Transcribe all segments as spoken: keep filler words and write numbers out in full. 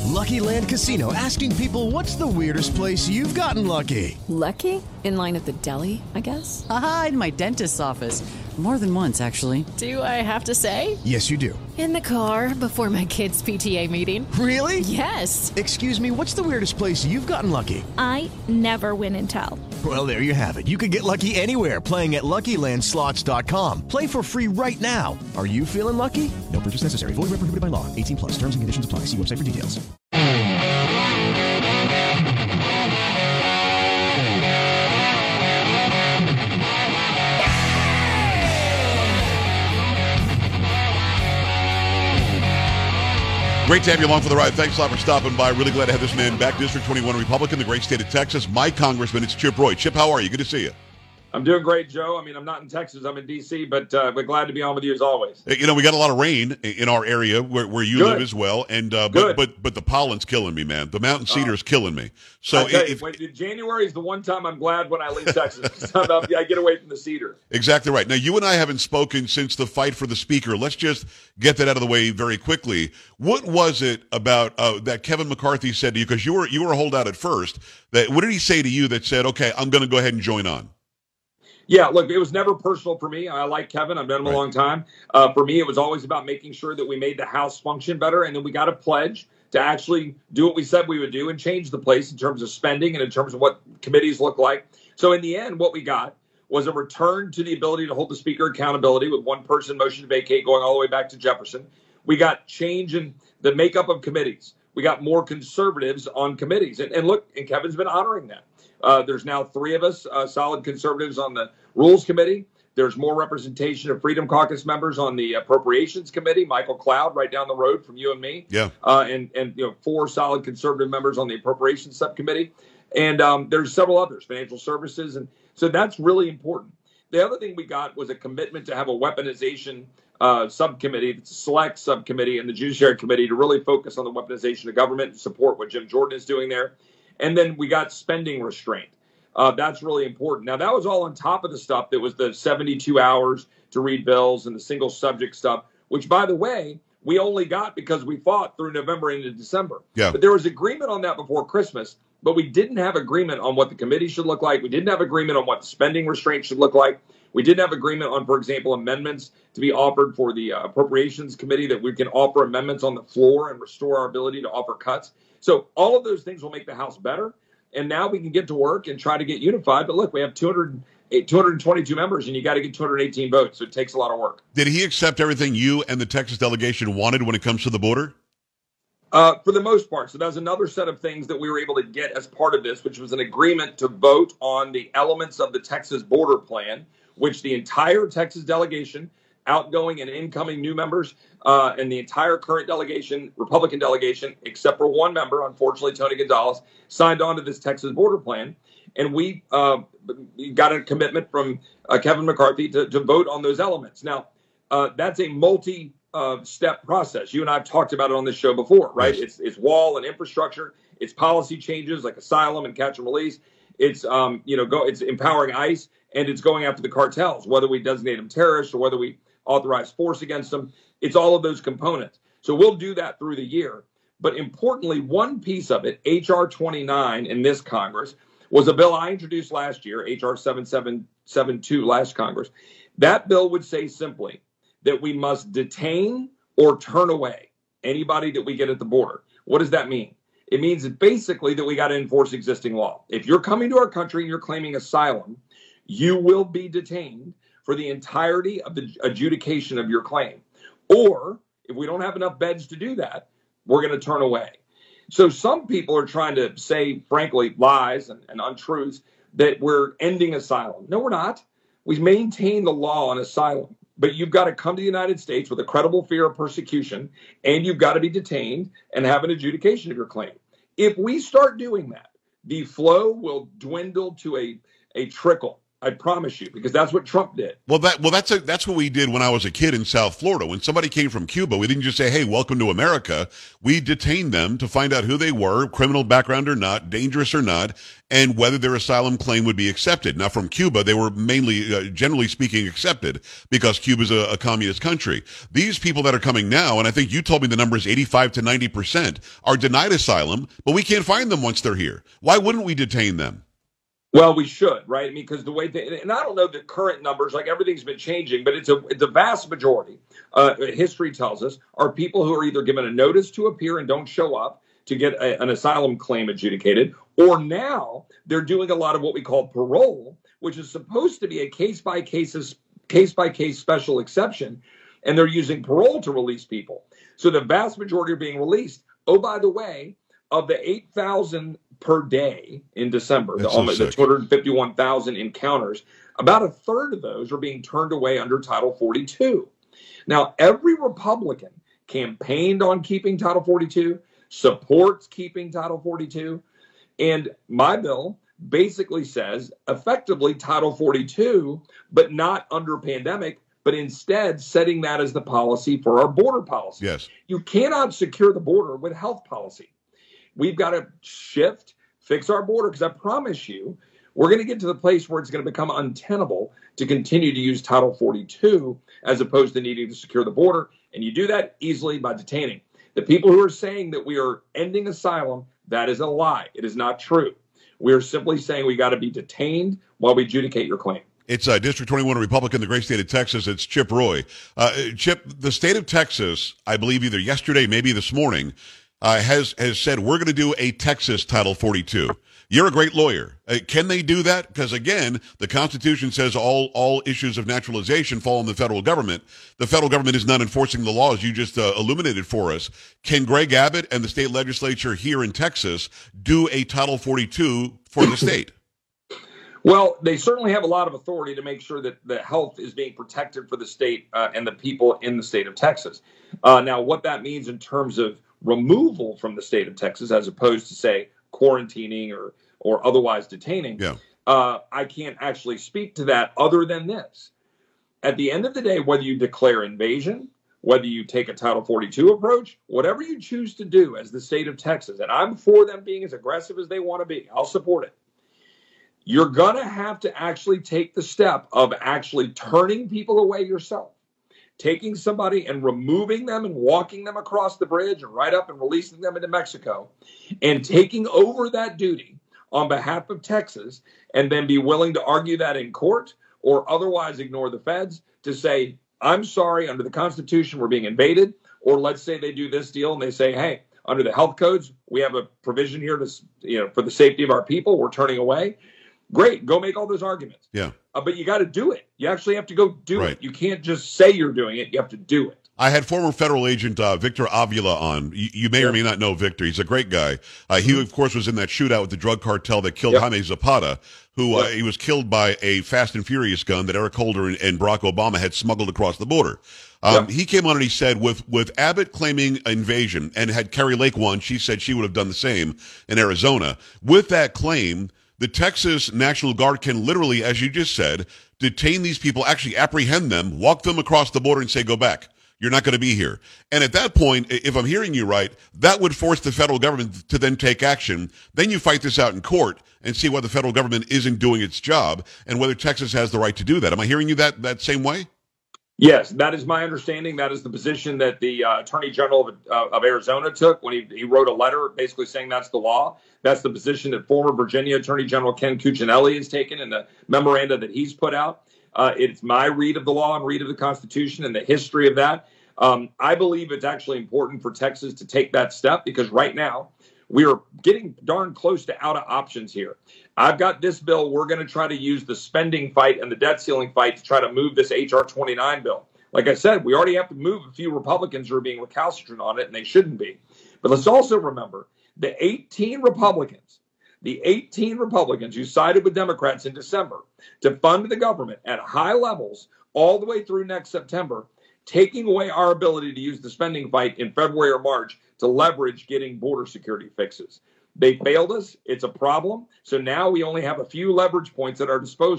Lucky Land Casino, asking people, what's the weirdest place you've gotten lucky? Lucky? In line at the deli, I guess? Aha, in my dentist's office. More than once, actually. Do I have to say? Yes, you do. In the car before my kids' P T A meeting. Really? Yes. Excuse me, what's the weirdest place you've gotten lucky? I never win and tell. Well, there you have it. You can get lucky anywhere, playing at Lucky Land Slots dot com. Play for free right now. Are you feeling lucky? No purchase necessary. Void where prohibited by law. eighteen plus. Terms and conditions apply. See website for details. Great to have you along for the ride. Thanks a lot for stopping by. Really glad to have this man back. District twenty-one Republican, the great state of Texas. My congressman, it's Chip Roy. Chip, how are you? Good to see you. I'm doing great, Joe. I mean, I'm not in Texas. I'm in D C, but uh, we're glad to be on with you as always. You know, we got a lot of rain in our area where, where you Good. live as well, and uh, Good. but but but the pollen's killing me, man. The mountain cedar is killing me. So I tell you, if, when, January is the one time I'm glad when I leave Texas. I get away from the cedar. Exactly right. Now, you and I haven't spoken since the fight for the speaker. Let's just get that out of the way very quickly. What was it about uh, that Kevin McCarthy said to you? Because you were you were a holdout at first. That what did he say to you that said, "Okay, I'm going to go ahead and join on"? Yeah, look, it was never personal for me. I like Kevin. I've known him Right. a long time. Uh, for me, it was always about making sure that we made the House function better, and then we got a pledge to actually do what we said we would do and change the place in terms of spending and in terms of what committees look like. So in the end, what we got was a return to the ability to hold the speaker accountability with one person motion to vacate going all the way back to Jefferson. We got change in the makeup of committees. We got more conservatives on committees. And, and look, and Kevin's been honoring that. Uh, there's now three of us, uh, solid conservatives on the Rules Committee. There's more representation of Freedom Caucus members on the Appropriations Committee. Michael Cloud, right down the road from you and me. Yeah. Uh, and, and you know, four solid conservative members on the Appropriations Subcommittee. And um, there's several others, financial services. And so that's really important. The other thing we got was a commitment to have a weaponization uh, subcommittee, it's a select subcommittee in the Judiciary Committee to really focus on the weaponization of government and support what Jim Jordan is doing there. And then we got spending restraint. Uh, that's really important. Now, that was all on top of the stuff that was the seventy-two hours to read bills and the single subject stuff, which, by the way, we only got because we fought through November into December. Yeah. But there was agreement on that before Christmas, but we didn't have agreement on what the committee should look like. We didn't have agreement on what the spending restraint should look like. We didn't have agreement on, for example, amendments to be offered for the uh, Appropriations Committee, that we can offer amendments on the floor and restore our ability to offer cuts. So all of those things will make the House better. And now we can get to work and try to get unified. But look, we have two hundred, two hundred twenty-two members, and you got to get two hundred eighteen votes. So it takes a lot of work. Did he accept everything you and the Texas delegation wanted when it comes to the border? Uh, for the most part. So that was another set of things that we were able to get as part of this, which was an agreement to vote on the elements of the Texas border plan, which the entire Texas delegation, outgoing and incoming new members, uh, and the entire current delegation, Republican delegation, except for one member, unfortunately, Tony Gonzalez, signed on to this Texas border plan. And we uh, got a commitment from uh, Kevin McCarthy to, to vote on those elements. Now, uh, that's a multi uh, step process. You and I have talked about it on this show before, right? Yes. It's, it's wall and infrastructure. It's policy changes like asylum and catch and release. It's, um, you know, go, it's empowering ICE, and it's going after the cartels, whether we designate them terrorists or whether we authorize force against them. It's all of those components. So we'll do that through the year. But importantly, one piece of it, H R twenty-nine in this Congress, was a bill I introduced last year, H R seventy-seven seventy-two last Congress. That bill would say simply that we must detain or turn away anybody that we get at the border. What does that mean? It means basically that we got to enforce existing law. If you're coming to our country and you're claiming asylum, you will be detained for the entirety of the adjudication of your claim. Or if we don't have enough beds to do that, we're going to turn away. So some people are trying to say, frankly, lies and, and untruths that we're ending asylum. No, we're not. We maintain the law on asylum, but you've got to come to the United States with a credible fear of persecution, and you've got to be detained and have an adjudication of your claim. If we start doing that, the flow will dwindle to a, a trickle. I promise you, because that's what Trump did. Well, that well, that's a, that's what we did when I was a kid in South Florida. When somebody came from Cuba, we didn't just say, "Hey, welcome to America." We detained them to find out who they were, criminal background or not, dangerous or not, and whether their asylum claim would be accepted. Now, from Cuba, they were mainly, uh, generally speaking, accepted because Cuba's a, a communist country. These people that are coming now, and I think you told me the number is eighty-five to ninety percent, are denied asylum, but we can't find them once they're here. Why wouldn't we detain them? Well, we should, right? I mean, because the way they, and I don't know the current numbers, like everything's been changing, but it's a it's a vast majority. Uh, history tells us are people who are either given a notice to appear and don't show up to get a, an asylum claim adjudicated, or now they're doing a lot of what we call parole, which is supposed to be a case by case case by case special exception, and they're using parole to release people. So the vast majority are being released. Oh, by the way, of the eight thousand per day in December, the, so the two hundred fifty-one thousand encounters, about a third of those are being turned away under Title forty-two. Now, every Republican campaigned on keeping Title forty-two, supports keeping Title forty-two, and my bill basically says effectively Title forty-two, but not under pandemic, but instead setting that as the policy for our border policy. Yes. You cannot secure the border with health policy. We've got to shift, fix our border, because I promise you, we're going to get to the place where it's going to become untenable to continue to use Title forty-two as opposed to needing to secure the border. And you do that easily by detaining. The people who are saying that we are ending asylum, that is a lie. It is not true. We are simply saying we got to be detained while we adjudicate your claim. It's uh, District twenty-one, a Republican, the great state of Texas. It's Chip Roy. Uh, Chip, the state of Texas, I believe either yesterday, maybe this morning, Uh, has has said we're going to do a Texas Title forty-two. You're a great lawyer. Uh, can they do that? Because again, the Constitution says all all issues of naturalization fall on the federal government. The federal government is not enforcing the laws you just uh, illuminated for us. Can Greg Abbott and the state legislature here in Texas do a Title forty-two for the state? Well, they certainly have a lot of authority to make sure that the health is being protected for the state uh, and the people in the state of Texas. Uh, now, what that means in terms of removal from the state of Texas, as opposed to, say, quarantining or or otherwise detaining, yeah. uh, I can't actually speak to that other than this. At the end of the day, whether you declare invasion, whether you take a Title forty-two approach, whatever you choose to do as the state of Texas, and I'm for them being as aggressive as they want to be, I'll support it. You're going to have to actually take the step of actually turning people away yourself. Taking somebody and removing them and walking them across the bridge and right up and releasing them into Mexico, and taking over that duty on behalf of Texas, and then be willing to argue that in court or otherwise ignore the feds to say, I'm sorry, under the Constitution, we're being invaded. Or let's say they do this deal and they say, hey, under the health codes, we have a provision here to, you know, for the safety of our people, we're turning away. Great, go make all those arguments. Yeah. Uh, but you got to do it. You actually have to go do right. it. You can't just say you're doing it. You have to do it. I had former federal agent uh, Victor Avila on. You, you may yeah. or may not know Victor. He's a great guy. Uh, he, of course, was in that shootout with the drug cartel that killed yep. Jaime Zapata, who uh, yep. he was killed by a Fast and Furious gun that Eric Holder and, and Barack Obama had smuggled across the border. Um, yep. He came on and he said, with, with Abbott claiming invasion, and had Carrie Lake won, she said she would have done the same in Arizona. With that claim, the Texas National Guard can literally, as you just said, detain these people, actually apprehend them, walk them across the border and say, go back. You're not going to be here. And at that point, if I'm hearing you right, that would force the federal government to then take action. Then you fight this out in court and see why the federal government isn't doing its job and whether Texas has the right to do that. Am I hearing you that, that same way? Yes, that is my understanding. That is the position that the uh, Attorney General of, uh, of Arizona took when he, he wrote a letter basically saying that's the law. That's the position that former Virginia Attorney General Ken Cuccinelli has taken in the memoranda that he's put out. Uh, it's my read of the law and read of the Constitution and the history of that. Um, I believe it's actually important for Texas to take that step because right now we are getting darn close to out of options here. I've got this bill. We're going to try to use the spending fight and the debt ceiling fight to try to move this H R twenty-nine bill. Like I said, we already have to move a few Republicans who are being recalcitrant on it, and they shouldn't be. But let's also remember the eighteen Republicans, the eighteen Republicans who sided with Democrats in December to fund the government at high levels all the way through next September, taking away our ability to use the spending fight in February or March to leverage getting border security fixes. They failed us. It's a problem. So now we only have a few leverage points at our disposal.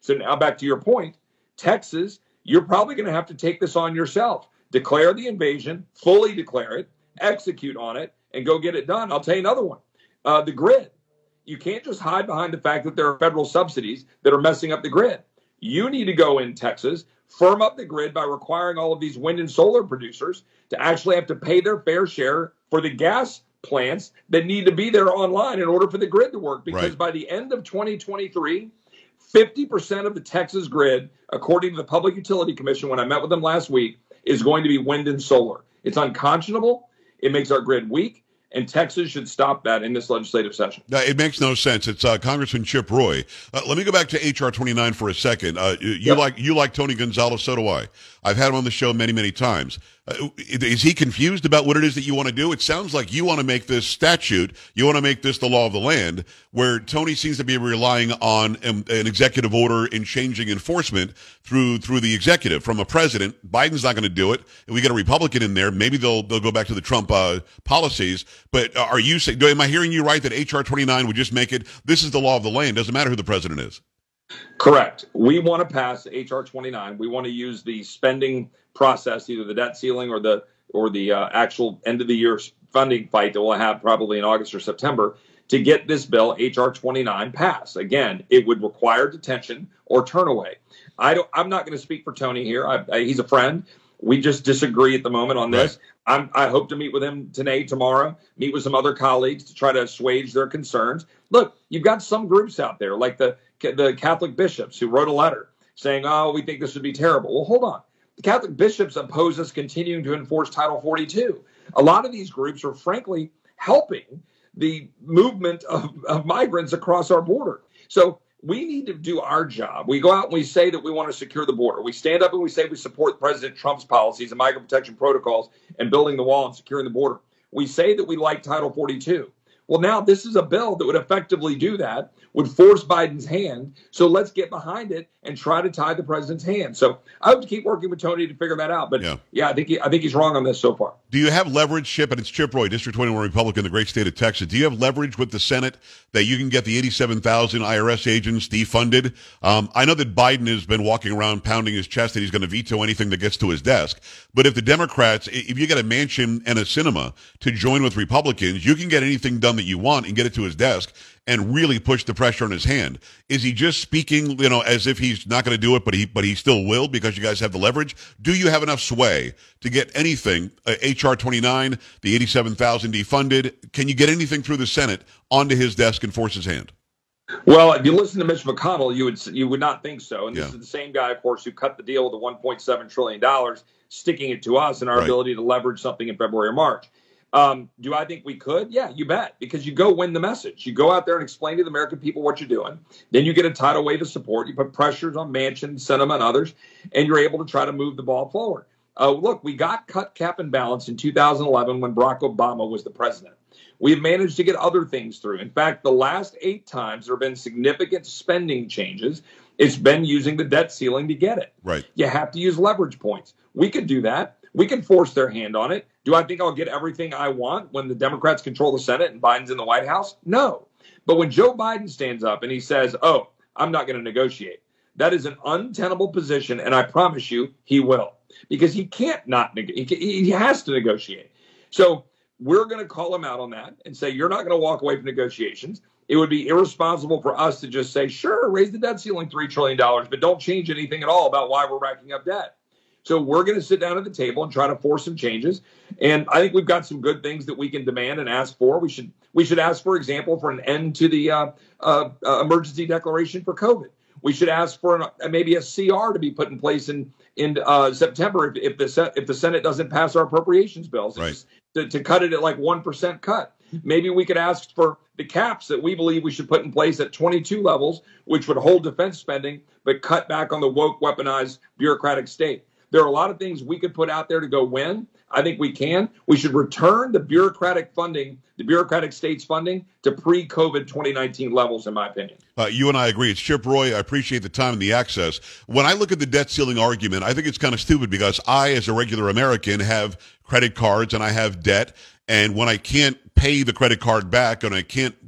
So now back to your point, Texas, you're probably going to have to take this on yourself. Declare the invasion, fully declare it, execute on it, and go get it done. I'll tell you another one. Uh, the grid. You can't just hide behind the fact that there are federal subsidies that are messing up the grid. You need to go in Texas, firm up the grid by requiring all of these wind and solar producers to actually have to pay their fair share for the gas plants that need to be there online in order for the grid to work. Because right. by the end of twenty twenty-three, fifty percent of the Texas grid, according to the Public Utility Commission, when I met with them last week, is going to be wind and solar. It's unconscionable. It makes our grid weak. And Texas should stop that in this legislative session. No, it makes no sense. It's uh, Congressman Chip Roy. Uh, let me go back to H R twenty-nine for a second. Uh, you yep. like you like Tony Gonzalez, so do I. I've had him on the show many, many times. Uh, is he confused about what it is that you want to do? It sounds like you want to make this statute, you want to make this the law of the land, where Tony seems to be relying on an, an executive order and changing enforcement through through the executive from a president. Biden's not going to do it. We got a Republican in there. Maybe they'll they'll go back to the Trump uh, policies. But are you saying? Am I hearing you right that H R twenty-nine would just make it? This is the law of the land. Doesn't matter who the president is. Correct. We want to pass H R twenty-nine. We want to use the spending process, either the debt ceiling or the or the uh, actual end of the year funding fight that we'll have probably in August or September to get this bill H R twenty-nine passed. Again, it would require detention or turn away. I don't. I'm not going to speak for Tony here. I, I, he's a friend. We just disagree at the moment on this. Right. I'm, I hope to meet with him today, tomorrow, meet with some other colleagues to try to assuage their concerns. Look, you've got some groups out there like the the Catholic bishops who wrote a letter saying, oh, we think this would be terrible. Well, hold on. The Catholic bishops oppose us continuing to enforce Title forty-two. A lot of these groups are, frankly, helping the movement of, of migrants across our border. So we need to do our job. We go out and we say that we want to secure the border. We stand up and we say we support President Trump's policies and migrant protection protocols and building the wall and securing the border. We say that we like Title forty-two. Well, now this is a bill that would effectively do that, would force Biden's hand. So let's get behind it and try to tie the president's hand. So I hope to keep working with Tony to figure that out. But yeah, yeah I think he, I think he's wrong on this so far. Do you have leverage, Chip? And it's Chip Roy, District twenty-one Republican, the great state of Texas. Do you have leverage with the Senate that you can get the eighty-seven thousand I R S agents defunded? Um, I know that Biden has been walking around pounding his chest that he's going to veto anything that gets to his desk. But if the Democrats, if you get a mansion and a cinema to join with Republicans, you can get anything done that you want and get it to his desk and really push the pressure on his hand. Is he just speaking, you know, as if he's not going to do it, but he but he still will because you guys have the leverage? Do you have enough sway to get anything, uh, H R twenty-nine, the eighty-seven thousand defunded? Can you get anything through the Senate onto his desk and force his hand? Well, if you listen to Mitch McConnell, you would you would not think so. And this yeah. is the same guy, of course, who cut the deal with the one point seven trillion dollars, sticking it to us and our right. ability to leverage something in February or March. Um, do I think we could? Yeah, you bet. Because you go win the message. You go out there and explain to the American people what you're doing. Then you get a tidal wave of support. You put pressures on Manchin, Sinema, and others, and you're able to try to move the ball forward. Uh, look, we got cut, cap, and balance in two thousand eleven when Barack Obama was the president. We've managed to get other things through. In fact, the last eight times there have been significant spending changes. It's been using the debt ceiling to get it. Right. You have to use leverage points. We could do that. We can force their hand on it. Do I think I'll get everything I want when the Democrats control the Senate and Biden's in the White House? No. But when Joe Biden stands up and he says, oh, I'm not going to negotiate, that is an untenable position, and I promise you he will. Because he can't not negotiate. He has to negotiate. So we're going to call him out on that and say, you're not going to walk away from negotiations. It would be irresponsible for us to just say, sure, raise the debt ceiling three trillion dollars, but don't change anything at all about why we're racking up debt. So we're going to sit down at the table and try to force some changes. And I think we've got some good things that we can demand and ask for. We should we should ask, for example, for an end to the uh, uh, uh, emergency declaration for COVID. We should ask for an, uh, maybe a C R to be put in place in in uh, September if, if the if the Senate doesn't pass our appropriations bills, right. to, to cut it at like one percent cut. Maybe we could ask for the caps that we believe we should put in place at twenty-two levels, which would hold defense spending, but cut back on the woke, weaponized, bureaucratic state. There are a lot of things we could put out there to go win. I think we can. We should return the bureaucratic funding, the bureaucratic states funding, to pre-COVID twenty nineteen levels, in my opinion. Uh, you and I agree. It's Chip Roy. I appreciate the time and the access. When I look at the debt ceiling argument, I think it's kind of stupid because I, as a regular American, have credit cards and I have debt. And when I can't pay the credit card back and I can't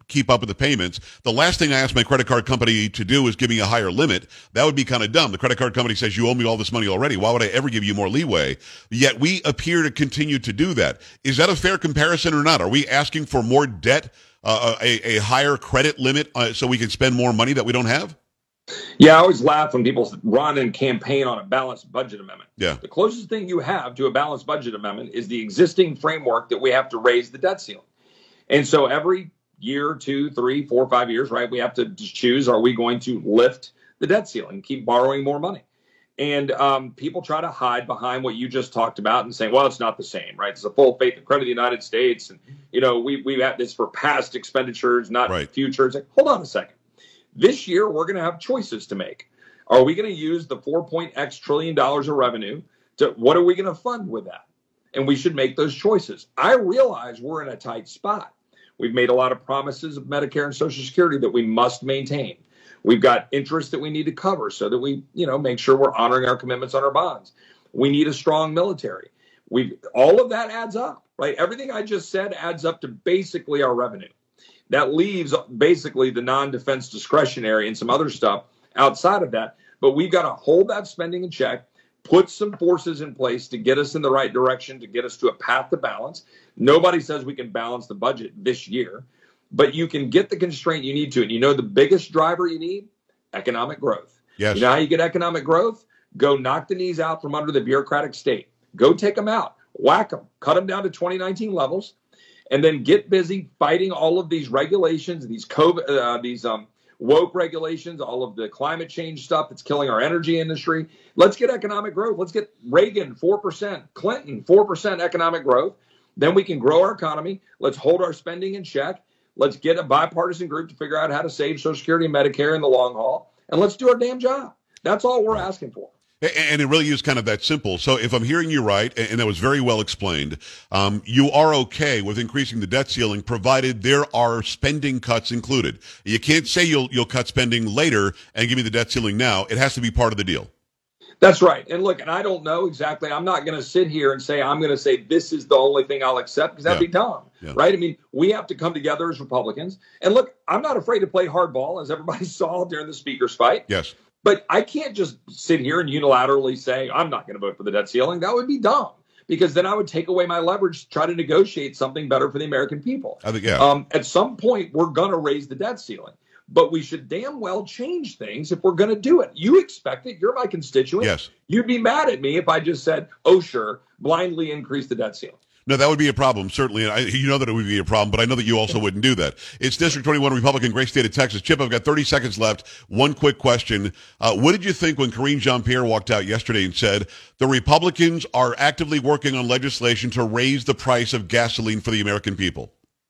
keep up with the payments. The last thing I ask my credit card company to do is give me a higher limit. That would be kind of dumb. The credit card company says, you owe me all this money already. Why would I ever give you more leeway? Yet we appear to continue to do that. Is that a fair comparison or not? Are we asking for more debt, uh, a, a higher credit limit uh, so we can spend more money that we don't have? Yeah, I always laugh when people run and campaign on a balanced budget amendment. Yeah. The closest thing you have to a balanced budget amendment is the existing framework that we have to raise the debt ceiling. And so every year, two, three, four, five years, right, we have to just choose, are we going to lift the debt ceiling, keep borrowing more money? And um, people try to hide behind what you just talked about and saying, well, it's not the same, right? It's a full faith and credit of the United States. And, you know, we, we've had this for past expenditures, not right. future. It's like, hold on a second. This year, we're going to have choices to make. Are we going to use the four point X trillion dollars of revenue to, what are we going to fund with that? And we should make those choices. I realize we're in a tight spot. We've made a lot of promises of Medicare and Social Security that we must maintain. We've got interest that we need to cover so that we, you know, make sure we're honoring our commitments on our bonds. We need a strong military. We all of that adds up, right? Everything I just said adds up to basically our revenue. That leaves basically the non-defense discretionary and some other stuff outside of that. But we've got to hold that spending in check, put some forces in place to get us in the right direction, to get us to a path to balance. Nobody says we can balance the budget this year, but you can get the constraint you need to. And you know the biggest driver you need? Economic growth. Yes. You know how you get economic growth? Go knock the knees out from under the bureaucratic state. Go take them out. Whack them. Cut them down to twenty nineteen levels. And then get busy fighting all of these regulations, these COVID, uh, these um, woke regulations, all of the climate change stuff that's killing our energy industry. Let's get economic growth. Let's get Reagan four percent, Clinton four percent economic growth. Then we can grow our economy. Let's hold our spending in check. Let's get a bipartisan group to figure out how to save Social Security and Medicare in the long haul. And let's do our damn job. That's all we're asking for. And it really is kind of that simple. So if I'm hearing you right, and that was very well explained, um, you are okay with increasing the debt ceiling, provided there are spending cuts included. You can't say you'll you'll cut spending later and give me the debt ceiling now. It has to be part of the deal. That's right. And look, and I don't know exactly. I'm not going to sit here and say I'm going to say this is the only thing I'll accept, because that'd yeah. be dumb, yeah. right? I mean, we have to come together as Republicans. And look, I'm not afraid to play hardball, as everybody saw during the speaker's fight. Yes. But I can't just sit here and unilaterally say, I'm not going to vote for the debt ceiling. That would be dumb, because then I would take away my leverage to try to negotiate something better for the American people. I think, yeah. Um, at some point, we're going to raise the debt ceiling. But we should damn well change things if we're going to do it. You expect it. You're my constituent. Yes. You'd be mad at me if I just said, oh, sure, blindly increase the debt ceiling. No, that would be a problem, certainly. And I, you know that it would be a problem, but I know that you also wouldn't do that. It's District twenty-one, Republican, great state of Texas. Chip, I've got thirty seconds left. One quick question. Uh, what did you think when Karine Jean-Pierre walked out yesterday and said the Republicans are actively working on legislation to raise the price of gasoline for the American people?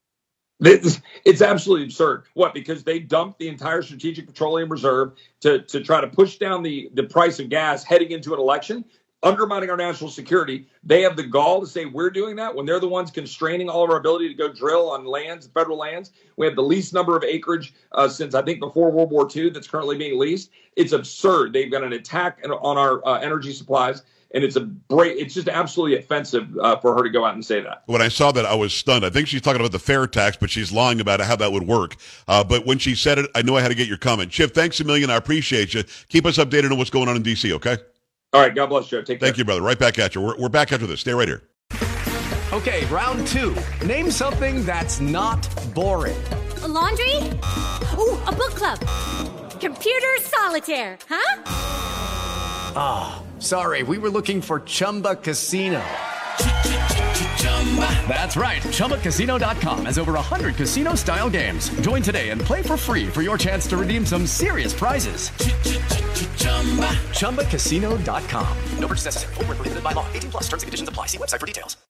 It's, it's absolutely absurd. What? Because they dumped the entire Strategic Petroleum Reserve to, to try to push down the, the price of gas heading into an election, undermining our national security. They have the gall to say we're doing that when they're the ones constraining all of our ability to go drill on lands, federal lands. We have the least number of acreage uh, since, I think, before World War Two that's currently being leased. It's absurd. They've got an attack on our uh, energy supplies. And it's a break. It's just absolutely offensive uh, for her to go out and say that. When I saw that, I was stunned. I think she's talking about the fair tax, but she's lying about how that would work. Uh, but when she said it, I knew I had to get your comment. Chip, thanks a million. I appreciate you. Keep us updated on what's going on in D C, okay? All right. God bless you. Take care. Thank you, brother. Right back at you. We're, we're back after this. Stay right here. Okay, round two. Name something that's not boring. A laundry? Ooh, a book club. Computer solitaire, huh? Ah, oh, sorry. We were looking for Chumba Casino. That's right. Chumba Casino dot com has over one hundred casino-style games. Join today and play for free for your chance to redeem some serious prizes. Chumba Casino dot com. No purchase necessary. Void where prohibited by law. eighteen plus terms and conditions apply. See website for details.